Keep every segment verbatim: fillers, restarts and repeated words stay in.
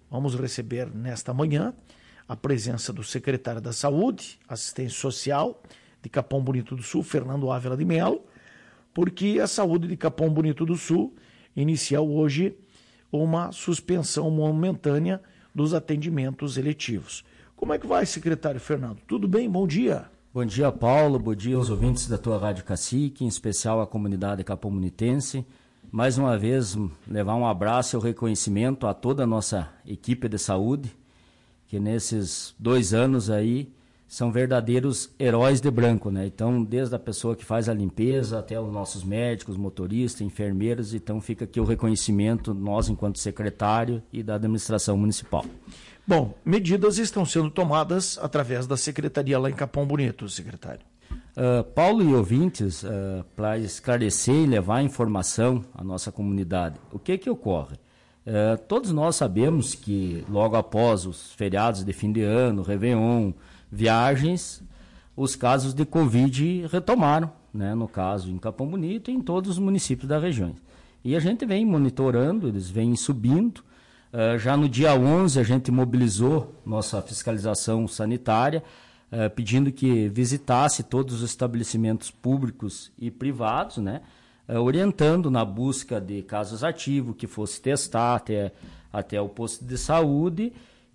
Vamos receber nesta manhã a presença do secretário da Saúde, Assistência Social de Capão Bonito do Sul, Fernando Ávila de Mello, porque a saúde de Capão Bonito do Sul inicia hoje uma suspensão momentânea dos atendimentos eletivos. Como é que vai, secretário Fernando? Tudo bem? Bom dia. Bom dia, Paulo. Bom dia aos ouvintes da tua Rádio Cacique, em especial a comunidade capão-bonitense. Mais uma vez, levar um abraço e um reconhecimento a toda a nossa equipe de saúde, que nesses dois anos aí são verdadeiros heróis de branco, né? Então, desde a pessoa que faz a limpeza até os nossos médicos, motoristas, enfermeiros, então fica aqui o reconhecimento, nós enquanto secretário e da administração municipal. Bom, medidas estão sendo tomadas através da secretaria lá em Capão Bonito, secretário. Uh, Paulo e ouvintes, uh, para esclarecer e levar informação à nossa comunidade, o que que ocorre? Uh, todos nós sabemos que logo após os feriados de fim de ano, Réveillon, viagens, os casos de Covid retomaram, né, no caso em Capão Bonito e em todos os municípios da região. E a gente vem monitorando, eles vêm subindo. Uh, já no dia onze a gente mobilizou nossa fiscalização sanitária, Uh, pedindo que visitasse todos os estabelecimentos públicos e privados, né, uh, orientando na busca de casos ativos, que fosse testar até, até o posto de saúde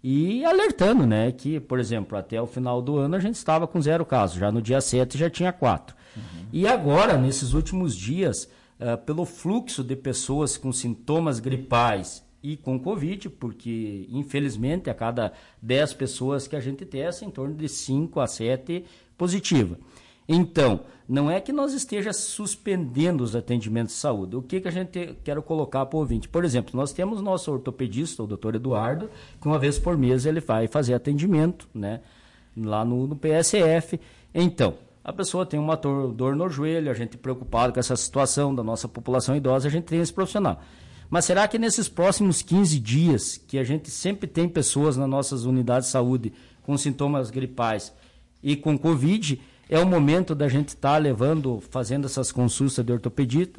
e alertando, né, que, por exemplo, até o final do ano a gente estava com zero casos, já no dia sete já tinha quatro. Uhum. E agora, nesses últimos dias, uh, pelo fluxo de pessoas com sintomas gripais e com Covid, porque, infelizmente, a cada dez pessoas que a gente testa, em torno de cinco a sete positiva. Então, não é que nós esteja suspendendo os atendimentos de saúde. O que, que a gente quer colocar para o ouvinte? Por exemplo, nós temos nosso ortopedista, o doutor Eduardo, que uma vez por mês ele vai fazer atendimento, né, lá no, no P S F. Então, a pessoa tem uma dor, dor no joelho, a gente preocupado com essa situação da nossa população idosa, a gente tem esse profissional. Mas será que nesses próximos quinze dias, que a gente sempre tem pessoas nas nossas unidades de saúde com sintomas gripais e com Covid, é o momento da gente estar tá levando, fazendo essas consultas de ortopedista?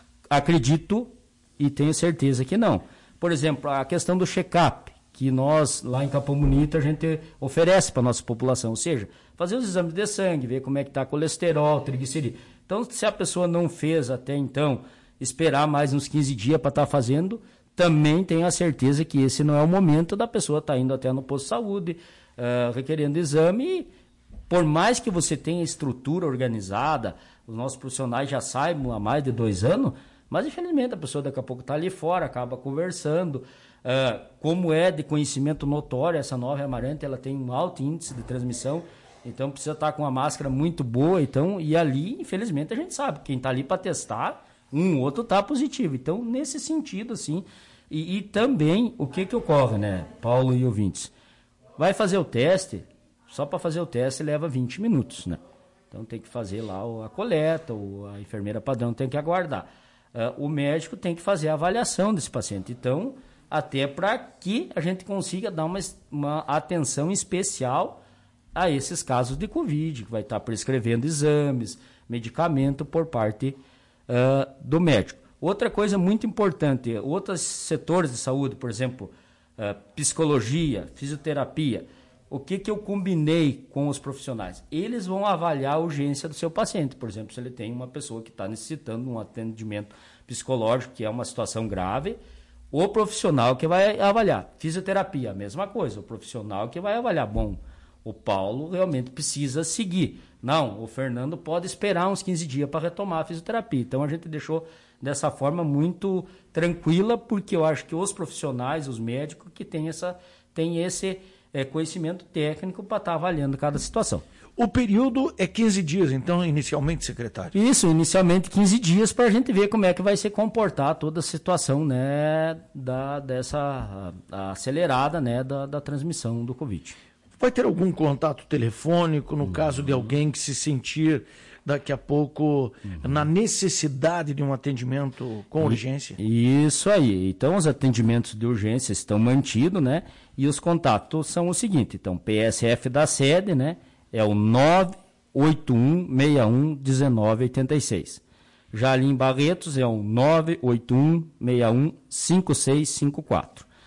Acredito e tenho certeza que não. Por exemplo, a questão do check-up, que nós lá em Capão Bonito a gente oferece para a nossa população, ou seja, fazer os exames de sangue, ver como é que está colesterol, triglicerídeo. Então, se a pessoa não fez até então, esperar mais uns quinze dias para estar tá fazendo, também tenho a certeza que esse não é o momento da pessoa estar tá indo até no posto de saúde, uh, requerendo exame. E, por mais que você tenha estrutura organizada, os nossos profissionais já saibam há mais de dois anos, mas infelizmente a pessoa daqui a pouco está ali fora, acaba conversando. Uh, como é de conhecimento notório, essa nova amarante, ela tem um alto índice de transmissão, então precisa estar tá com uma máscara muito boa. Então, e ali, infelizmente, a gente sabe, quem está ali para testar, um outro está positivo. Então, nesse sentido, assim, e, e também, o que que ocorre, né, Paulo e ouvintes? Vai fazer o teste, só para fazer o teste leva vinte minutos, né? Então, tem que fazer lá a coleta, a enfermeira padrão tem que aguardar. Uh, o médico tem que fazer a avaliação desse paciente. Então, até para que a gente consiga dar uma, uma atenção especial a esses casos de Covid, que vai estar prescrevendo exames, medicamento por parte Uh, do médico. Outra coisa muito importante, outros setores de saúde, por exemplo, uh, psicologia, fisioterapia, o que, que eu combinei com os profissionais? Eles vão avaliar a urgência do seu paciente. Por exemplo, se ele tem uma pessoa que está necessitando de um atendimento psicológico, que é uma situação grave, o profissional que vai avaliar. Fisioterapia, a mesma coisa, o profissional que vai avaliar. Bom, o Paulo realmente precisa seguir. Não, o Fernando pode esperar uns quinze dias para retomar a fisioterapia. Então, a gente deixou dessa forma muito tranquila, porque eu acho que os profissionais, os médicos, que têm, essa, têm esse é, conhecimento técnico para estar tá avaliando cada situação. O período é quinze dias, então, inicialmente, secretário? Isso, inicialmente quinze dias, para a gente ver como é que vai se comportar toda a situação, né, da, dessa a, a acelerada, né, da, da transmissão do Covid. Vai ter algum contato telefônico no uhum. caso de alguém que se sentir daqui a pouco uhum. na necessidade de um atendimento com urgência? Isso aí. Então, os atendimentos de urgência estão mantidos, né? E os contatos são o seguinte. Então, P S F da sede, né? É o nove oito um seis um um nove oito seis. Já ali em Barretos é o nove oito um seis um cinco seis cinco quatro.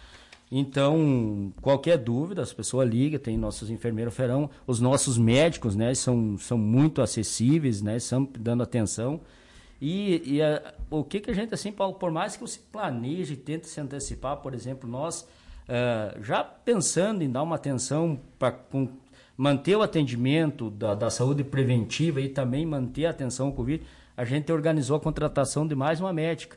Então, qualquer dúvida, as pessoas ligam, tem nossos enfermeiros ferão, os nossos médicos, né, são, são muito acessíveis, né, sempre dando atenção. E, e a, o que, que a gente, assim, Paulo, por mais que você planeje e tente se antecipar, por exemplo, nós, uh, já pensando em dar uma atenção para manter o atendimento da, da saúde preventiva e também manter a atenção ao Covid, a gente organizou a contratação de mais uma médica,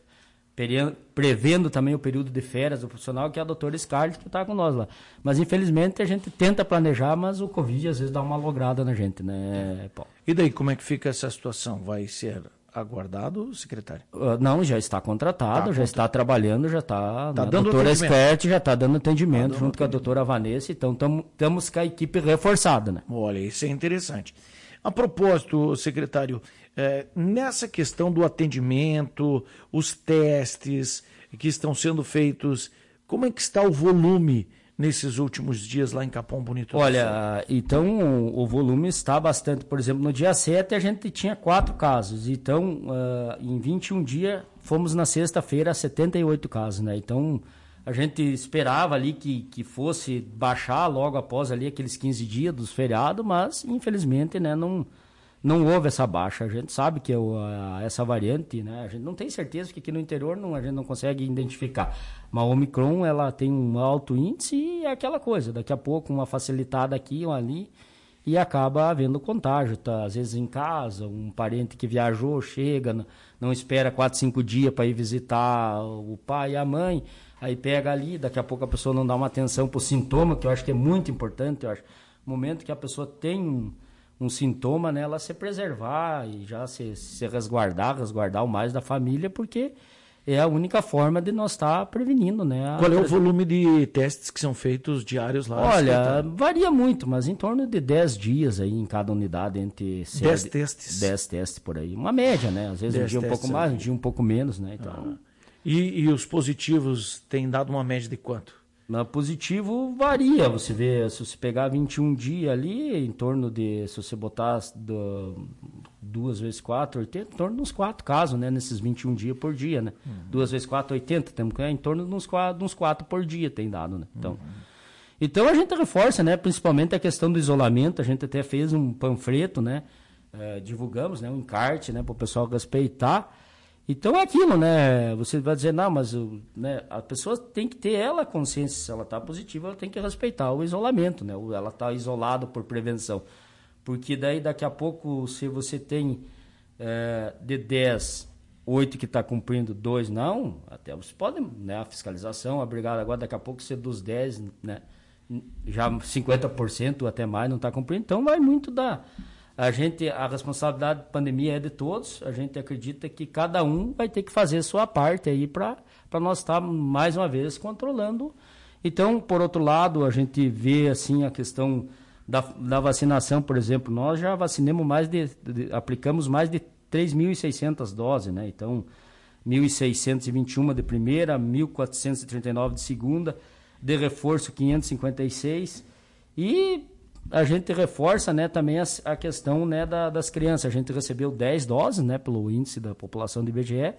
prevendo também o período de férias do profissional, que é a doutora Scarlett, que está com nós lá. Mas, infelizmente, a gente tenta planejar, mas o Covid às vezes dá uma lograda na gente, né, Paulo? E daí, como é que fica essa situação? Vai ser aguardado, secretário? Uh, não, já está contratado, tá, já contra... está trabalhando, já está... Tá a dando doutora Scarlett já está dando atendimento, tá dando junto atendimento. com a doutora Vanessa, então estamos com a equipe reforçada, né? Olha, isso é interessante. A propósito, secretário, é, nessa questão do atendimento, os testes que estão sendo feitos, como é que está o volume nesses últimos dias lá em Capão Bonito? Olha, então o, o volume está bastante. Por exemplo, no dia sete a gente tinha quatro casos, então uh, em vinte e um dias fomos na sexta-feira a setenta e oito casos, né? Então a gente esperava ali que, que fosse baixar logo após ali aqueles quinze dias dos feriados, mas infelizmente, né, não, não houve essa baixa. A gente sabe que eu, a, essa variante, né, a gente não tem certeza, porque aqui no interior não, a gente não consegue identificar. Mas a Omicron, ela tem um alto índice e é aquela coisa, daqui a pouco uma facilitada aqui ou ali e acaba havendo contágio, tá? Às vezes em casa, um parente que viajou, chega, não, não espera quatro, cinco dias para ir visitar o pai e a mãe, aí pega ali, daqui a pouco a pessoa não dá uma atenção para o sintoma, que eu acho que é muito importante, eu acho. No momento que a pessoa tem um, um sintoma, né, ela se preservar e já se, se resguardar, resguardar o mais da família, porque é a única forma de nós estar prevenindo, né? Qual é o volume de testes que são feitos diários lá? Olha, varia muito, mas em torno de dez dias aí em cada unidade, entre dez testes? dez testes por aí. Uma média, né? Às vezes um dia um pouco mais, um dia um pouco menos, né? Então... Ah. E, e os positivos têm dado uma média de quanto? Na positivo varia, você vê, se você pegar vinte e um dias ali, em torno de, se você botar do, duas vezes quatro, oitenta, em torno de uns quatro casos, né, nesses vinte e um dias por dia, né, uhum. duas vezes quatro, oitenta, temos que é, em torno de uns quatro, de uns quatro por dia tem dado, né, então, uhum. então a gente reforça, né, principalmente a questão do isolamento, a gente até fez um panfleto, né, eh, divulgamos, né, um encarte, né, para o pessoal respeitar. Então é aquilo, né? Você vai dizer, não, mas né, a pessoa tem que ter ela consciência, se ela está positiva, ela tem que respeitar o isolamento, né? Ela está isolada por prevenção. Porque daí daqui a pouco, se você tem é, de dez, oito que está cumprindo, dois não, até você pode, né? A fiscalização, a brigada agora, daqui a pouco ser dos dez, né? Já cinquenta por cento até mais não está cumprindo, então vai muito da... A gente, a responsabilidade da pandemia é de todos, a gente acredita que cada um vai ter que fazer a sua parte aí para nós estar, mais uma vez, controlando. Então, por outro lado, a gente vê assim a questão da, da vacinação, por exemplo, nós já vacinamos mais de, de aplicamos mais de três mil e seiscentas doses, né? Então, mil seiscentos e vinte e uma de primeira, mil quatrocentos e trinta e nove de segunda, de reforço quinhentos e cinquenta e seis e... A gente reforça, né, também a, a questão, né, da, das crianças. A gente recebeu dez doses, né, pelo índice da população do I B G E.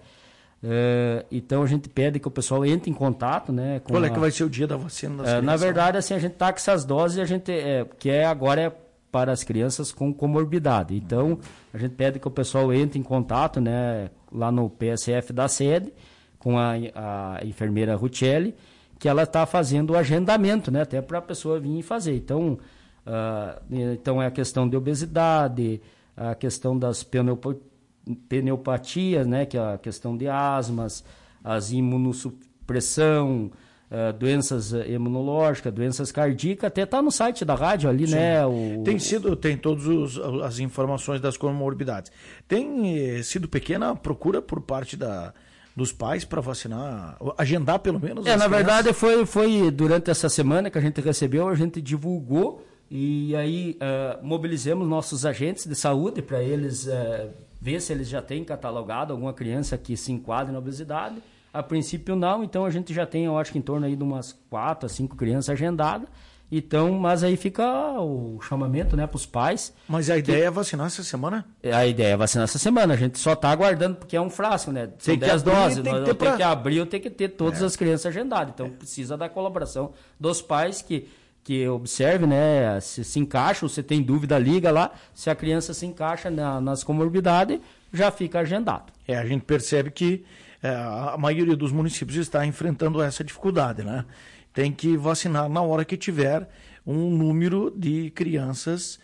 Uh, então a gente pede que o pessoal entre em contato, né? Com Qual é a, que vai ser o dia da vacina das uh, crianças? Na verdade, assim, a gente está com essas doses, a gente, é, que é agora é para as crianças com comorbidade. Então a gente pede que o pessoal entre em contato, né, lá no P S F da sede, com a, a enfermeira Ruchelli, que ela está fazendo o agendamento, né, até para a pessoa vir e fazer. Então Uh, então é a questão de obesidade, a questão das pneupo, pneumopatias, né, que é a questão de asmas, as imunossupressão, uh, doenças imunológicas, doenças cardíacas, até está no site da rádio ali, Sim. né? O... Tem sido, tem todas as informações das comorbidades. Tem eh, sido pequena a procura por parte da... dos pais para vacinar, agendar pelo menos? É, na crianças? verdade foi, foi durante essa semana que a gente recebeu, a gente divulgou e aí uh, mobilizamos nossos agentes de saúde para eles uh, ver se eles já têm catalogado alguma criança que se enquadre na obesidade. A princípio não, então a gente já tem, eu acho que em torno aí de umas quatro a cinco crianças agendadas Então, mas aí fica o chamamento, né, para os pais. Mas a que... ideia é vacinar essa semana? A ideia é vacinar essa semana. A gente só está aguardando, porque é um frasco, né? São dez doses. Tem que, pra... que abrir, eu tenho que ter todas é. as crianças agendadas. Então, é. precisa da colaboração dos pais que, que observe, né, se se encaixa, ou se tem dúvida, liga lá. Se a criança se encaixa na, nas comorbidades, já fica agendado. É, a gente percebe que é, a maioria dos municípios está enfrentando essa dificuldade, né? Tem que vacinar na hora que tiver um número de crianças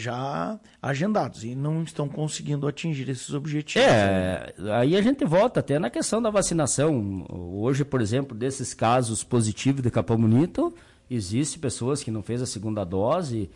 já agendados e não estão conseguindo atingir esses objetivos. É, aí a gente volta até na questão da vacinação. Hoje, por exemplo, desses casos positivos de Capão Bonito, existem pessoas que não fez a segunda dose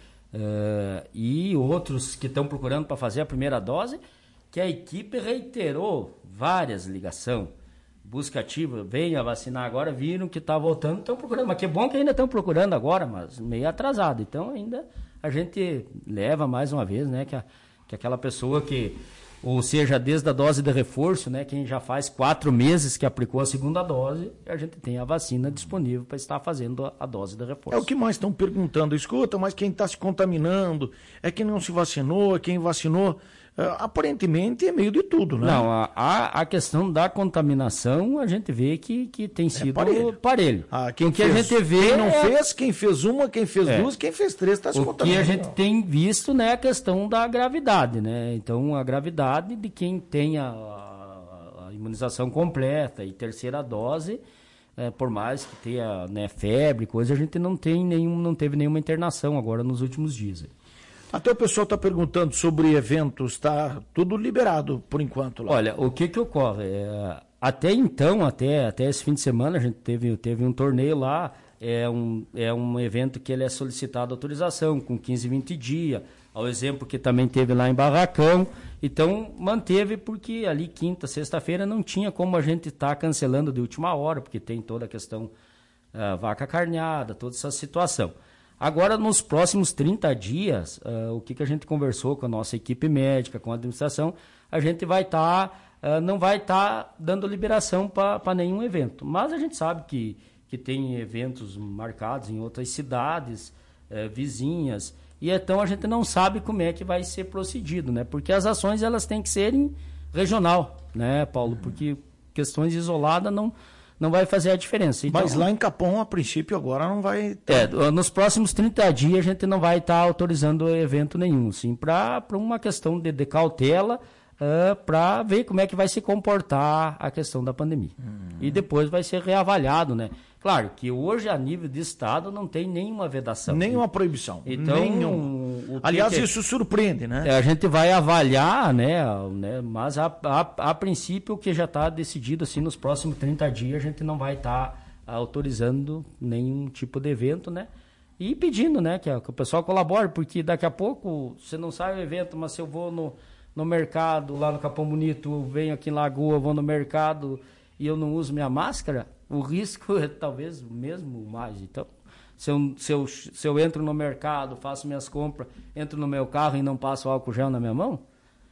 uh, e outros que estão procurando para fazer a primeira dose, que a equipe reiterou várias ligações. Busca ativa, venha vacinar agora, viram que está voltando, estão procurando. Mas que bom que ainda estão procurando agora, mas meio atrasado. Então ainda a gente leva mais uma vez, né, que, a, que aquela pessoa que, ou seja, desde a dose de reforço, né, quem já faz quatro meses que aplicou a segunda dose, a gente tem a vacina disponível para estar fazendo a, a dose de reforço. É o que mais estão perguntando. Escuta, mas quem está se contaminando é quem não se vacinou, é quem vacinou. Uh, aparentemente é meio de tudo, né? Não, a, a questão da contaminação a gente vê que, que tem sido é parelho. parelho. Ah, quem o que fez, a gente vê quem não é... fez, quem fez uma, quem fez é. duas, quem fez três está se o contaminando. O que a gente tem visto, né, é a questão da gravidade, né? Então a gravidade de quem tem a, a, a imunização completa e terceira dose, é, por mais que tenha, né, febre, coisa, a gente não tem nenhum, não teve nenhuma internação agora nos últimos dias. Até o pessoal está perguntando sobre eventos, está tudo liberado por enquanto lá. Olha, o que que ocorre? É, até então, até, até esse fim de semana, a gente teve, teve um torneio lá, é um, é um evento que ele é solicitado autorização, com quinze, vinte dias, ao exemplo que também teve lá em Barracão, então manteve porque ali quinta, sexta-feira não tinha como a gente estar tá cancelando de última hora, porque tem toda a questão uh, vaca carneada, toda essa situação. Agora, nos próximos trinta dias, uh, o que, que a gente conversou com a nossa equipe médica, com a administração, a gente vai estar, tá, uh, não vai estar tá dando liberação para nenhum evento. Mas a gente sabe que, que tem eventos marcados em outras cidades, uh, vizinhas, e então a gente não sabe como é que vai ser procedido, né? Porque as ações elas têm que serem regional, né, Paulo? Porque questões isoladas não... não vai fazer a diferença. Então, mas lá em Capão, a princípio, agora não vai... Ter... É, nos próximos trinta dias a gente não vai estar tá autorizando evento nenhum, sim, para uma questão de, de cautela, uh, para ver como é que vai se comportar a questão da pandemia. Uhum. E depois vai ser reavaliado, né? Claro que hoje, a nível de Estado, não tem nenhuma vedação. Nenhuma proibição. Então, Nenhum. Aliás, que... isso surpreende, né? É, a gente vai avaliar, né? né mas, a, a, a princípio, o que já está decidido, assim, nos próximos trinta dias, a gente não vai estar tá autorizando nenhum tipo de evento, né? E pedindo, né? Que, que o pessoal colabore, porque daqui a pouco, você não sai o evento, mas se eu vou no, no mercado, lá no Capão Bonito, eu venho aqui em Lagoa, vou no mercado e eu não uso minha máscara, o risco é talvez mesmo mais. Então, se eu, se eu, se eu entro no mercado, faço minhas compras, entro no meu carro e não passo álcool gel na minha mão,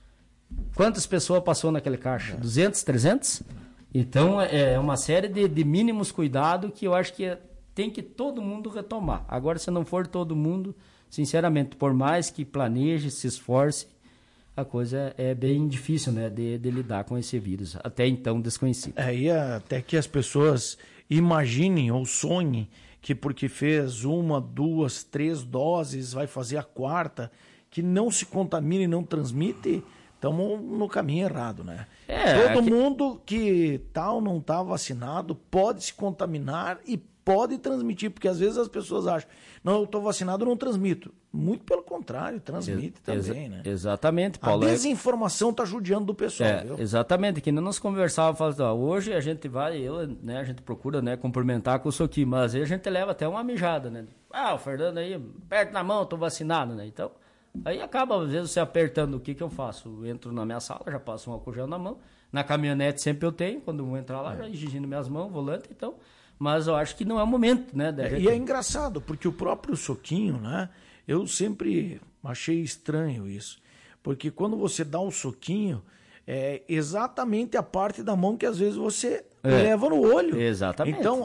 quantas pessoas passou naquele caixa? É. duzentos, trezentos? Então, é uma série de, de mínimos cuidados que eu acho que tem que todo mundo retomar. Agora, se não for todo mundo, sinceramente, por mais que planeje, se esforce, a coisa é bem difícil, né, de, de lidar com esse vírus, até então desconhecido. É, e até que as pessoas imaginem ou sonhem que porque fez uma, duas, três doses, vai fazer a quarta, que não se contamina e não transmite, estamos no caminho errado, né? É, Todo que... mundo que tá ou não está vacinado pode se contaminar e pode transmitir, porque às vezes as pessoas acham, não, eu estou vacinado, eu não transmito. Muito pelo contrário, transmite Ex também, né? Exatamente, Paulo. A desinformação está judiando do pessoal, é, viu? Exatamente, que não nos conversava, falava, hoje a gente vai, eu, né, a gente procura, né, cumprimentar com o soquinho, mas aí a gente leva até uma mijada, né? Ah, o Fernando aí, aperta na mão, estou vacinado, né? Então, aí acaba, às vezes, você apertando, o que que eu faço? Eu entro na minha sala, já passo um álcool gel na mão, na caminhonete sempre eu tenho, quando eu vou entrar lá, é. já higienizo minhas mãos, volante, então... Mas eu acho que não é o momento, né? Da é, gente... E é engraçado, porque o próprio soquinho, né? Eu sempre achei estranho isso. Porque quando você dá um soquinho, é exatamente a parte da mão que às vezes você é. leva no olho. Exatamente. Então,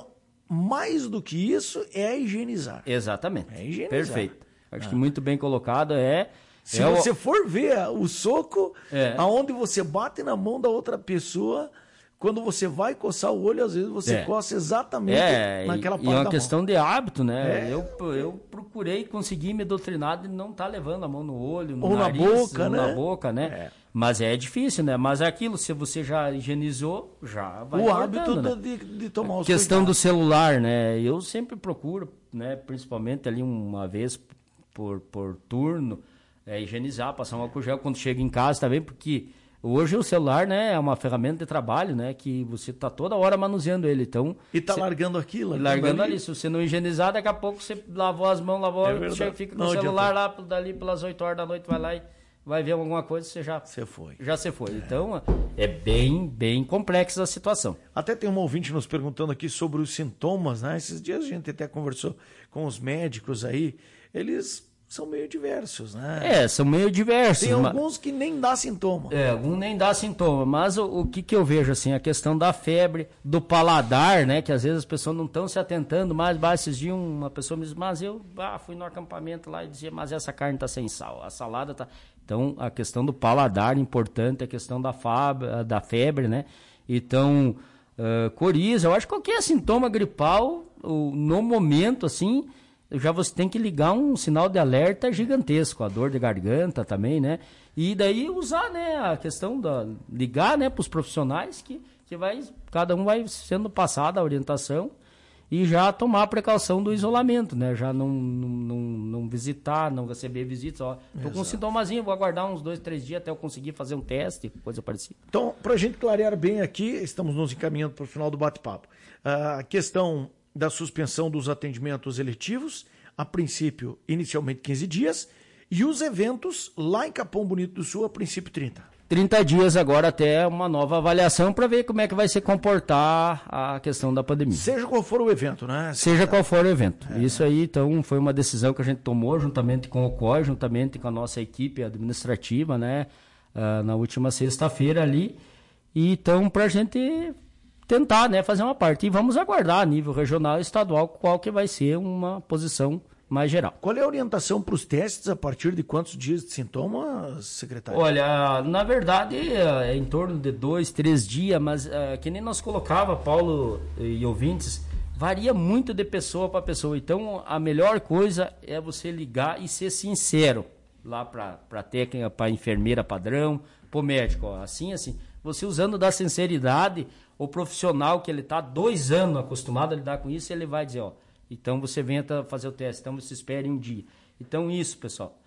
mais do que isso, é higienizar. Exatamente. É higienizar. Perfeito. Acho Ah. que muito bem colocado é... Se é você o... for ver o soco, É. aonde você bate na mão da outra pessoa, quando você vai coçar o olho, às vezes você É. coça exatamente É, naquela e, parte e é da uma mão. questão de hábito, né? É. Eu, eu procurei conseguir me doutrinar de não estar tá levando a mão no olho, no Ou na nariz, boca, ou né? na boca, né? É. Mas é difícil, né? Mas é aquilo, se você já higienizou, já vai O guardando, hábito né? de, de tomar os Questão do cuidados. celular, né? Eu sempre procuro, né? Principalmente ali uma vez por, por turno, é, higienizar, passar um álcool gel quando chega em casa também, porque hoje o celular, né, é uma ferramenta de trabalho, né? Que você tá toda hora manuseando ele, então... E tá cê, largando aquilo. e largando ali. Se você não higienizar, daqui a pouco você lavou as mãos, lavou, É chega, fica com não o celular adianta. lá, dali pelas oito horas da noite, vai lá e vai ver alguma coisa, você já... Você foi. Já se foi. Então, é bem, bem complexa a situação. Até tem um ouvinte nos perguntando aqui sobre os sintomas, né? Esses dias a gente até conversou com os médicos aí, eles são meio diversos, né? É, são meio diversos. Tem mas- alguns que nem dá sintoma. É, algum nem dá sintoma, mas o, o que, que eu vejo, assim, a questão da febre, do paladar, né, que às vezes as pessoas não estão se atentando mais, bah, esses dias uma pessoa me diz, mas eu ah, fui no acampamento lá e dizia, mas essa carne tá sem sal, a salada tá... Então, a questão do paladar, importante, a questão da, fab, da febre, né, então, uh, coriza, eu acho que qualquer sintoma gripal, o, no momento, assim... já você tem que ligar um sinal de alerta gigantesco, a dor de garganta também, né? E daí usar, né, a questão da ligar, né, para os profissionais que, que vai, cada um vai sendo passada a orientação e já tomar a precaução do isolamento, né? Já não, não, não, não visitar, não receber visitas, ó, tô com um sintomazinho, vou aguardar uns dois, três dias até eu conseguir fazer um teste, coisa parecida. Então, para a gente clarear bem aqui, estamos nos encaminhando para o final do bate-papo. A questão da suspensão dos atendimentos eletivos, a princípio, inicialmente quinze dias, e os eventos lá em Capão Bonito do Sul, a princípio trinta. trinta dias agora até uma nova avaliação para ver como é que vai se comportar a questão da pandemia. Seja qual for o evento, né? Seja qual for o evento. É. Isso aí, então, foi uma decisão que a gente tomou juntamente com o C O I, juntamente com a nossa equipe administrativa, né? Uh, na última sexta-feira ali. E então, para a gente tentar, né, fazer uma parte. E vamos aguardar a nível regional e estadual qual que vai ser uma posição mais geral. Qual é a orientação para os testes a partir de quantos dias de sintomas, secretário? Olha, na verdade é em torno de dois, três dias, mas uh, que nem nós colocava, Paulo e ouvintes, varia muito de pessoa para pessoa. Então a melhor coisa é você ligar e ser sincero lá para a técnica, para a enfermeira padrão, para o médico, ó, assim, assim. Você usando da sinceridade, o profissional que ele está dois anos acostumado a lidar com isso, ele vai dizer, ó, então você venha fazer o teste, então você espere um dia. Então isso, pessoal,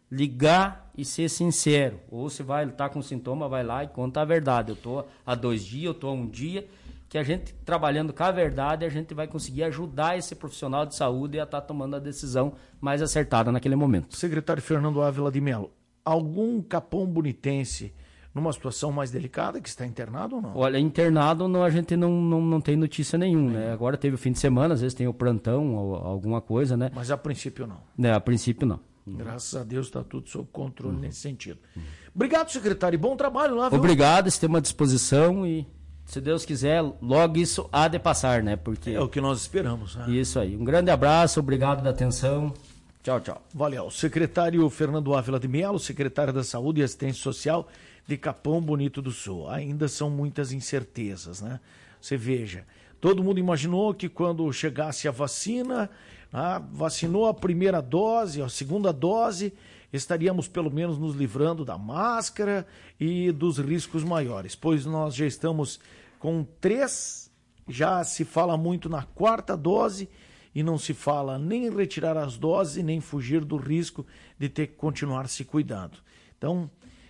ligar e ser sincero. Ou você vai estar com sintoma, vai lá e conta a verdade. Eu estou há dois dias, eu estou há um dia, que a gente trabalhando com a verdade, a gente vai conseguir ajudar esse profissional de saúde a estar tomando a decisão mais acertada naquele momento. Secretário Fernando Ávila de Mello, algum capão bonitense numa situação mais delicada, que está internado ou não? Olha, internado não, a gente não, não, não tem notícia nenhuma, né? Agora teve o fim de semana, às vezes tem o plantão ou alguma coisa, né? Mas a princípio não. É, a princípio não. Graças a Deus está tudo sob controle uhum. nesse sentido. Obrigado, secretário, e bom trabalho lá, viu? Obrigado, estamos à disposição e, se Deus quiser, logo isso há de passar, né? Porque é o que nós esperamos. Né? Isso aí. Um grande abraço, obrigado da atenção. Tchau, tchau. Valeu. Secretário Fernando Ávila de Mello, secretário da Saúde e Assistência Social de Capão Bonito do Sul. Ainda são muitas incertezas, né? Você veja, todo mundo imaginou que quando chegasse a vacina, ah, vacinou a primeira dose, a segunda dose, estaríamos pelo menos nos livrando da máscara e dos riscos maiores, pois nós já estamos com três, já se fala muito na quarta dose e não se fala nem em retirar as doses, nem fugir do risco de ter que continuar se cuidando. Então,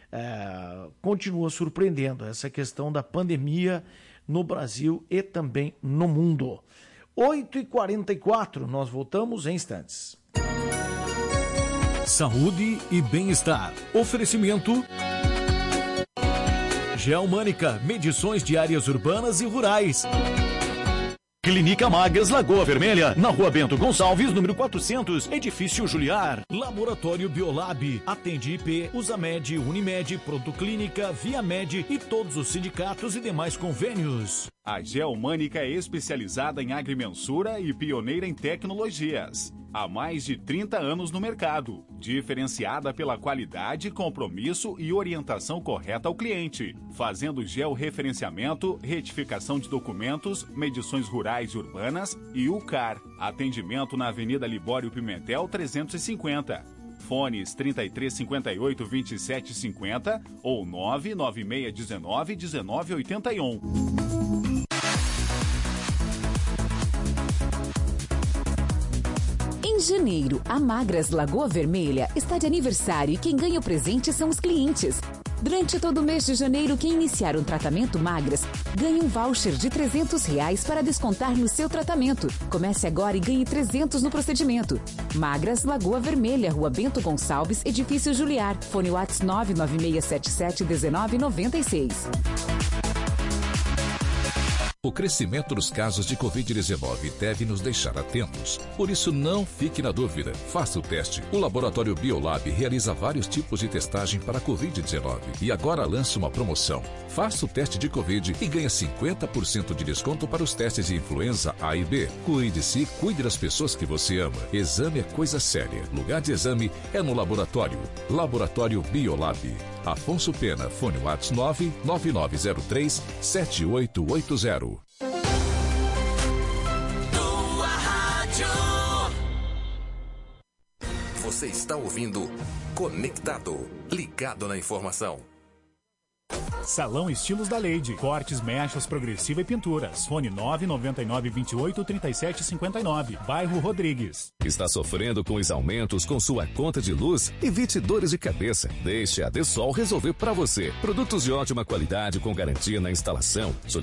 é, continua surpreendendo essa questão da pandemia no Brasil e também no mundo. oito e quarenta e quatro, nós voltamos em instantes. Saúde e bem-estar. Oferecimento Geomânica, medições de áreas urbanas e rurais. Clínica Magras Lagoa Vermelha, na Rua Bento Gonçalves, número quatrocentos, Edifício Juliar. Laboratório Biolab, atende I P, Usamed, Unimed, Pronto Clínica, Viamed e todos os sindicatos e demais convênios. A Geomânica é especializada em agrimensura e pioneira em tecnologias. Há mais de trinta anos no mercado, diferenciada pela qualidade, compromisso e orientação correta ao cliente, fazendo georreferenciamento, retificação de documentos, medições rurais e urbanas e U C A R. Atendimento na Avenida Libório Pimentel trezentos e cinquenta. Fones trinta e três, cinquenta e oito, vinte e sete, cinquenta ou nove nove seis um nove, um nove oito um. Em janeiro, a Magras Lagoa Vermelha está de aniversário e quem ganha o presente são os clientes. Durante todo o mês de janeiro, quem iniciar um tratamento Magras ganha um voucher de trezentos reais para descontar no seu tratamento. Comece agora e ganhe trezentos no procedimento. Magras Lagoa Vermelha, Rua Bento Gonçalves, Edifício Juliar. Fone WhatsApp nove nove seis sete sete, um nove nove seis. O crescimento dos casos de covid dezenove deve nos deixar atentos. Por isso, não fique na dúvida. Faça o teste. O Laboratório Biolab realiza vários tipos de testagem para covid dezenove e agora lança uma promoção. Faça o teste de Covid e ganhe cinquenta por cento de desconto para os testes de influenza A e B. Cuide-se e cuide das pessoas que você ama. Exame é coisa séria. Lugar de exame é no laboratório. Laboratório Biolab. Afonso Pena, fone WhatsApp nove nove nove zero três sete oito oito zero. Você está ouvindo Conectado, ligado na informação. Salão Estilos da Leide. Cortes, mechas, progressiva e pinturas. Fone nove nove nove, vinte e oito, trinta e sete, cinquenta e nove. Bairro Rodrigues. Está sofrendo com os aumentos com sua conta de luz? Evite dores de cabeça. Deixe a Desol resolver para você. Produtos de ótima qualidade com garantia na instalação.